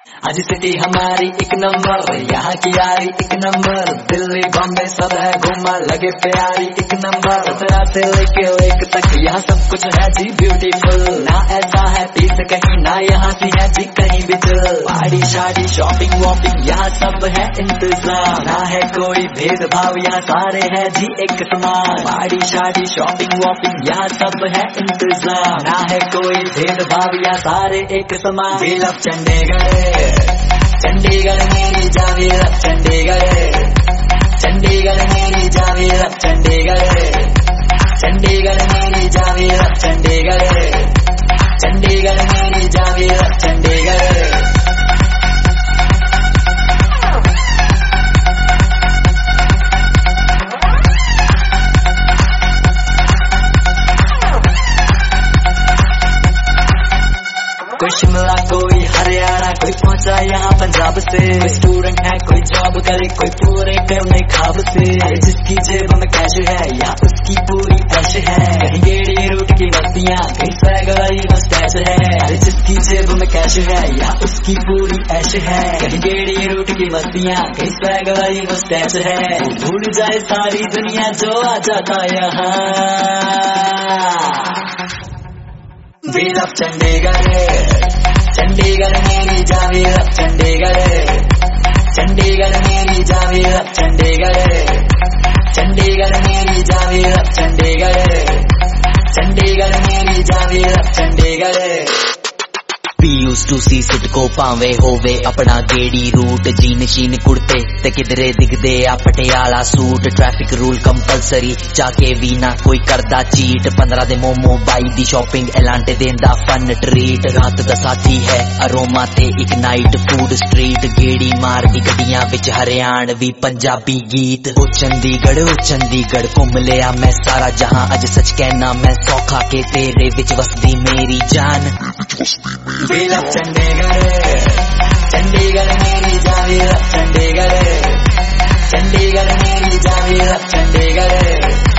आज सिटी हमारी एक नंबर, यहाँ की यारी एक नंबर, दिल्ली बॉम्बे सब है घूमा लगे प्यारी एक नंबर। ससुरा से लेके लेक तक यहाँ सब कुछ है जी ब्यूटीफुल, ना ऐसा है पीस कहीं ना यहाँ सी है जी कहीं भी चल। पार्टी शादी शॉपिंग वॉपिंग यहाँ सब है इंतजाम, ना है कोई भेदभाव यहाँ सारे है जी एक समान। पार्टी शादी शॉपिंग वॉपिंग यहाँ सब है इंतजाम, ना है कोई भेदभाव यहाँ सारे एक समान। We love चंडीगढ़, चंडीगढ़ मेरी जावेरा चंडीगढ़, चंडीगढ़ मेरी जावेरा चंडीगढ़, चंडीगढ़ मेरी जावेरा चंडीगढ़, चंडीगढ़ मेरी जावेरा चंडीगढ़। कोई शिमला कोई हरियाणा, कोई पहुंचा यहाँ पंजाब से, कोई स्टूडेंट है कोई जॉब करे, कोई पूरे करने खाब से। जिसकी जेब में कैश है या उसकी पूरी ऐश है, कहीं गेड़ी रूट की बस्तियाँ कहीं सैगवारी मस्टैच है। अरे जिसकी जेब में कैश है या उसकी पूरी ऐश है, कहीं गेड़ी रूट की बस्तियाँ कहीं सैगवारी मस्टैच है। भूल जाए सारी दुनिया जो आ जाता यहाँ। We love चंडीगढ़, चंडीगढ़ मेरी जावेरा चंडीगढ़, चंडीगढ़ मेरी जावेरा चंडीगढ़, चंडीगढ़ मेरी जावेरा चंडीगढ़, चंडीगढ़ मेरी जावेरा Chandigarh. used to see CIDCO भावे होवे अपना गेड़ी रूट, जीन शीन कुर्ते ते किधरे दिखदे आ Patiala suit. Traffic rule compulsory जाके भी ना कोई करदा चीट, 15 दे मोमो 22 दी शॉपिंग एलांटे देंदा फन ट्रीट। रात दा साथी है अरोमा ते एक नाइट फूड स्ट्रीट, गेड़ी मार दी गड्डियां विच हरियाणवी पंजाबी गीत। ओ चंडीगढ़ घुम लिया मैं सारा जहां, अज सच कहना मैं सौखा के तेरे विच वसदी मेरी जान। We love चंडीगढ़, चंडीगढ़ मेरी जावेरा चंडीगढ़, चंडीगढ़ मेरी जावेरा चंडीगढ़।